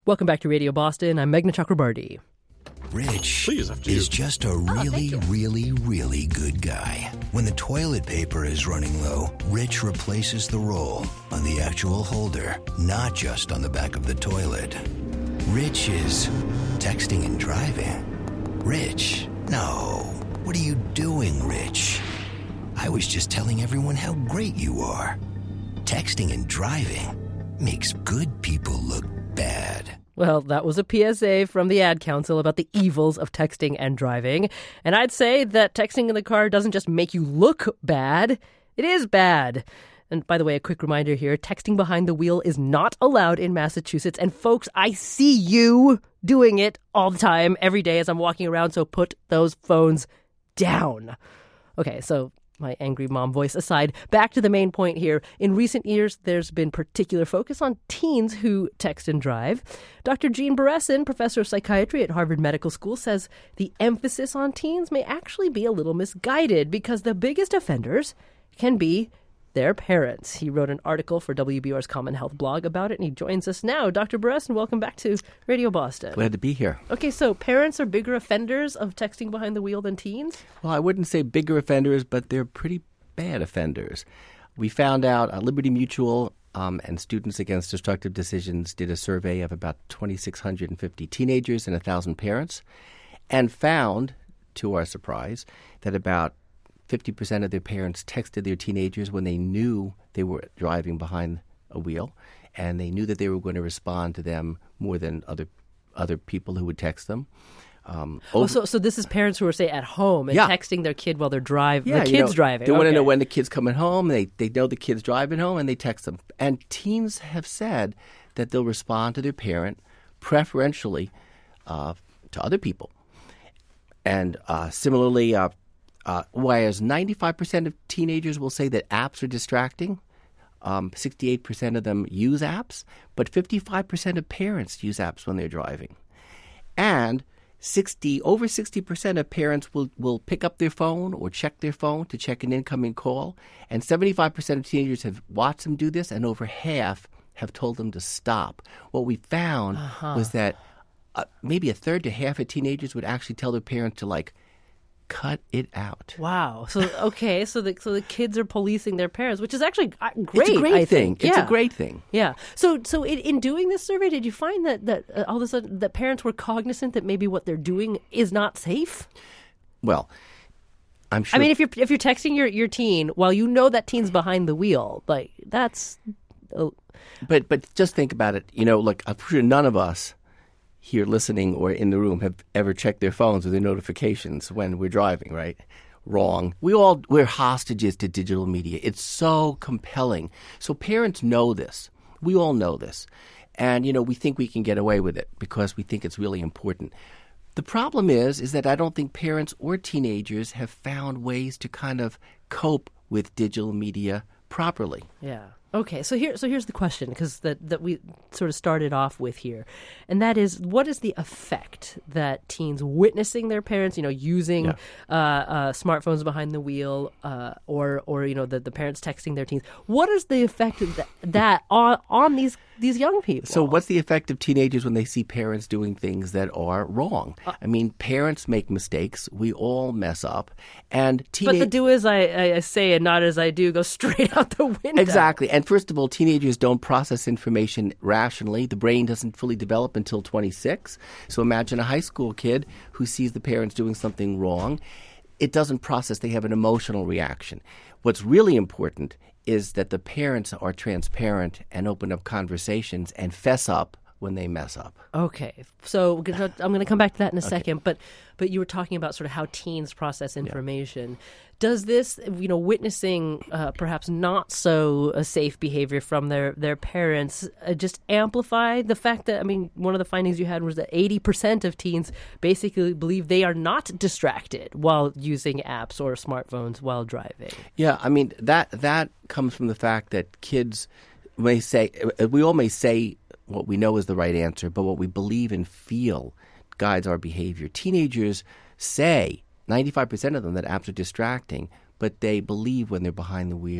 Welcome back to Radio Boston. I'm Meghna Chakrabarty. Rich is just a really good guy. When the toilet paper is running low, Rich replaces the roll on the actual holder, not just on the back of the toilet. Rich is texting and driving. Rich, no. What are you doing, Rich? I was just telling everyone how great you are. Texting and driving makes good people look bad. Well, that was a PSA from the Ad Council about the evils of texting and driving. And I'd say that texting in the car doesn't just make you look bad, it is bad. And by the way, a quick reminder here, texting behind the wheel is not allowed in Massachusetts. And folks, I see you doing it all the time, every day as I'm walking around, so put those phones down. Okay, so my angry mom voice aside, back to the main point here. In recent years, there's been particular focus on teens who text and drive. Dr. Jean Beresin, professor of psychiatry at Harvard Medical School, says the emphasis on teens may actually be a little misguided because the biggest offenders can be their parents. He wrote an article for WBUR's Common Health blog about it, and he joins us now. Dr. Beresin, welcome back to Radio Boston. Glad to be here. Okay, so parents are bigger offenders of texting behind the wheel than teens? Well, I wouldn't say bigger offenders, but they're pretty bad offenders. We found out Liberty Mutual and Students Against Destructive Decisions did a survey of about 2,650 teenagers and 1,000 parents and found, to our surprise, that about 50% of their parents texted their teenagers when they knew they were driving behind a wheel, and they knew that they were going to respond to them more than other people who would text them. So this is parents who are, say, at home and texting their kid while they're driving. Yeah, the kid's driving. They want to know when the kid's coming home. They know the kid's driving home, and they text them. And teens have said that they'll respond to their parent preferentially to other people. And similarly, whereas 95% of teenagers will say that apps are distracting, 68% of them use apps, but 55% of parents use apps when they're driving. And over 60% of parents will pick up their phone or check their phone to check an incoming call, and 75% of teenagers have watched them do this, and over half have told them to stop. What we found was that maybe a third to half of teenagers would actually tell their parents to, cut it out. Wow. So the kids are policing their parents, which is actually great. It's a great thing. Yeah. It's a great thing. Yeah. So in doing this survey, did you find that all of a sudden that parents were cognizant that maybe what they're doing is not safe? Well, I'm sure. I mean, if you're texting your teen while you know that teen's behind the wheel, that's. But just think about it. Look, I'm sure none of us here listening or in the room have ever checked their phones or their notifications when we're driving, right? Wrong. We're hostages to digital media. It's so compelling. So parents know this. We all know this. And, we think we can get away with it because we think it's really important. The problem is that I don't think parents or teenagers have found ways to kind of cope with digital media properly. Yeah. Okay, so here's the question, because that we sort of started off with here, and that is, what is the effect that teens witnessing their parents, using smartphones behind the wheel, or the parents texting their teens? What is the effect of that on these young people? So what's the effect of teenagers when they see parents doing things that are wrong? I mean, parents make mistakes. We all mess up, and but the do as I say and not as I do go straight out the window. Exactly. And first of all, teenagers don't process information rationally. The brain doesn't fully develop until 26. So imagine a high school kid who sees the parents doing something wrong. It doesn't process. They have an emotional reaction. What's really important is that the parents are transparent and open up conversations and fess up when they mess up. Okay. So I'm going to come back to that in a second. But you were talking about sort of how teens process information. Yeah. Does this, witnessing perhaps not so safe behavior from their parents just amplify the fact that, one of the findings you had was that 80% of teens basically believe they are not distracted while using apps or smartphones while driving? Yeah, that comes from the fact that kids may say, we all may say what we know is the right answer, but what we believe and feel guides our behavior. Teenagers say, 95% of them, that apps are distracting, but they believe when they're behind the wheel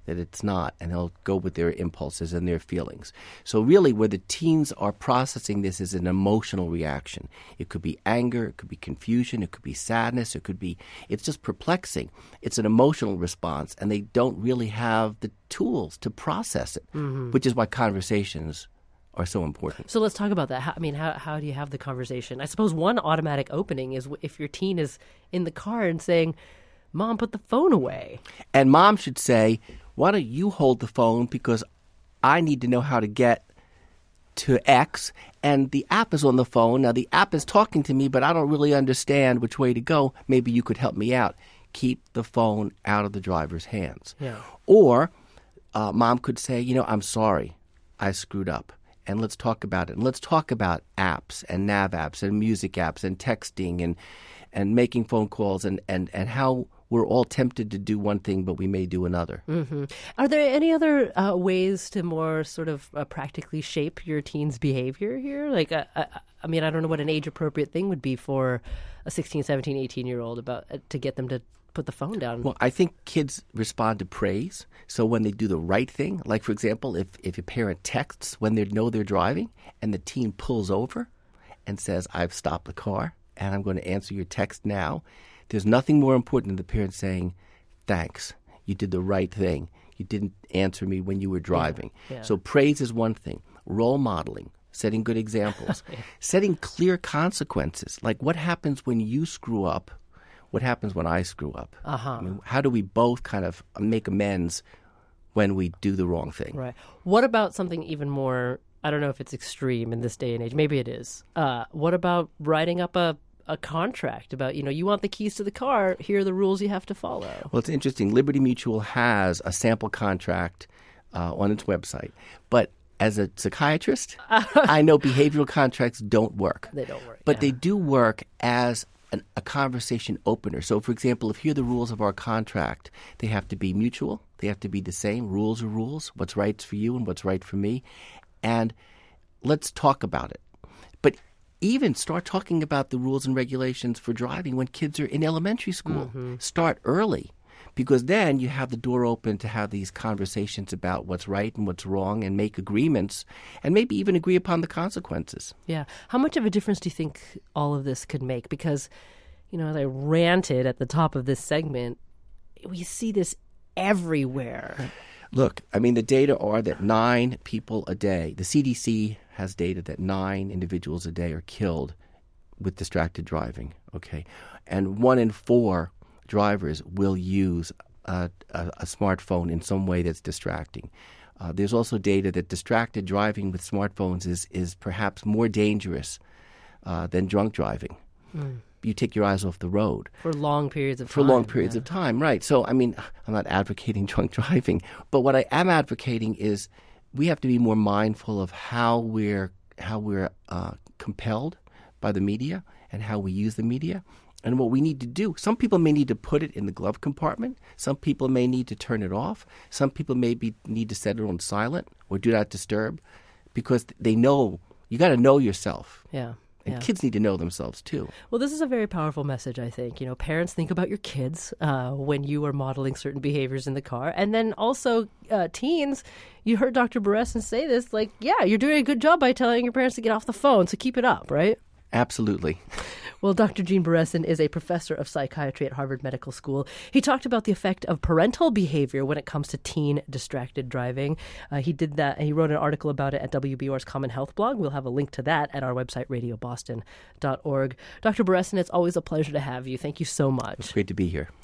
that it's not, and they'll go with their impulses and their feelings. So really where the teens are processing this is an emotional reaction. It could be anger, it could be confusion, it could be sadness, it's just perplexing. It's an emotional response, and they don't really have the tools to process it, which is why conversations are so important. So let's talk about that. How do you have the conversation? I suppose one automatic opening is if your teen is in the car and saying, Mom, put the phone away. And Mom should say, why don't you hold the phone because I need to know how to get to X, and the app is on the phone. Now, the app is talking to me, but I don't really understand which way to go. Maybe you could help me out. Keep the phone out of the driver's hands. Yeah. Or Mom could say, I'm sorry, I screwed up. And let's talk about it. And let's talk about apps and nav apps and music apps and texting and making phone calls and how we're all tempted to do one thing, but we may do another. Mm-hmm. Are there any other ways to more sort of practically shape your teen's behavior here? Like, I don't know what an age-appropriate thing would be for a 16, 17, 18-year-old to get them to put the phone down. Well, I think kids respond to praise. So when they do the right thing, like, for example, if a parent texts when they know they're driving and the teen pulls over and says, I've stopped the car and I'm going to answer your text now, there's nothing more important than the parent saying, thanks, you did the right thing. You didn't answer me when you were driving. Yeah. So praise is one thing. Role modeling, setting good examples, setting clear consequences. Like what happens when you screw up? What happens when I screw up? How do we both kind of make amends when we do the wrong thing? Right. What about something even more, I don't know if it's extreme in this day and age. Maybe it is. What about writing up a contract about, you want the keys to the car, here are the rules you have to follow? Well, it's interesting. Liberty Mutual has a sample contract on its website. But as a psychiatrist, I know behavioral contracts don't work. They don't work. But they do work as a conversation opener. So, for example, if here are the rules of our contract, they have to be mutual. They have to be the same. Rules are rules. What's right for you and what's right for me. And let's talk about it. But even start talking about the rules and regulations for driving when kids are in elementary school. Mm-hmm. Start early, because then you have the door open to have these conversations about what's right and what's wrong and make agreements and maybe even agree upon the consequences. Yeah. How much of a difference do you think all of this could make? Because, as I ranted at the top of this segment, we see this everywhere. Look, the data are that 9 people a day, the CDC has data that 9 individuals a day are killed with distracted driving, okay? And 1 in 4 drivers will use a smartphone in some way that's distracting. There's also data that distracted driving with smartphones is perhaps more dangerous than drunk driving. You take your eyes off the road. For long periods of time. For long periods of time, right. So, I'm not advocating drunk driving, but what I am advocating is we have to be more mindful of how we're compelled by the media and how we use the media. And what we need to do, some people may need to put it in the glove compartment. Some people may need to turn it off. Some people need to set it on silent or do not disturb, because they know, you got to know yourself. Yeah. And kids need to know themselves, too. Well, this is a very powerful message, I think. Parents, think about your kids when you are modeling certain behaviors in the car. And then also teens, you heard Dr. Beresin say this, you're doing a good job by telling your parents to get off the phone, so keep it up, right? Absolutely. Well, Dr. Gene Beresin is a professor of psychiatry at Harvard Medical School. He talked about the effect of parental behavior when it comes to teen distracted driving. He did that, and he wrote an article about it at WBUR's Common Health blog. We'll have a link to that at our website, radioboston.org. Dr. Beresin, it's always a pleasure to have you. Thank you so much. It's great to be here.